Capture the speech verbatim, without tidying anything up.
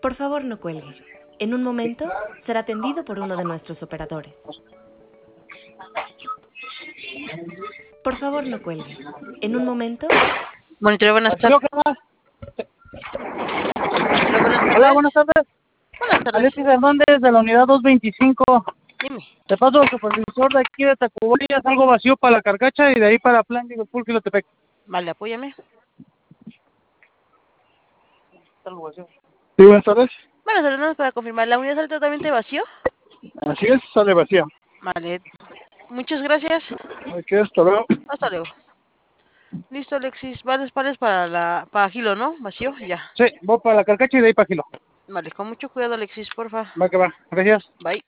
Por favor, no cuelgue. En un momento será atendido por uno de nuestros operadores. Por favor, no cuelgue. En un momento... Monitoreo, buenas Basilio, tardes. ¿qué más? Hola, buenas tardes. Hola, buenas tardes. Buenas tardes. Alexis Hernández de la unidad doscientos veinticinco. Dime. Te paso al supervisor de aquí de Tacubaya, algo vacío para la Carcacha y de ahí para Plan de Quilotepec. Vale, apóyame. Algo vacío. Sí, buenas tardes. Buenas tardes, nada más para confirmar. ¿La unidad sale totalmente vacío? Así es, sale vacía. Vale. Muchas gracias. Aquí, hasta luego. Hasta luego. Listo, Alexis. Vales, vales para la... para Gilo, ¿no? Vacío, ya. Sí, voy para la Carcacha y de ahí para Gilo. Vale, con mucho cuidado, Alexis, porfa. Va que va. Gracias. Bye.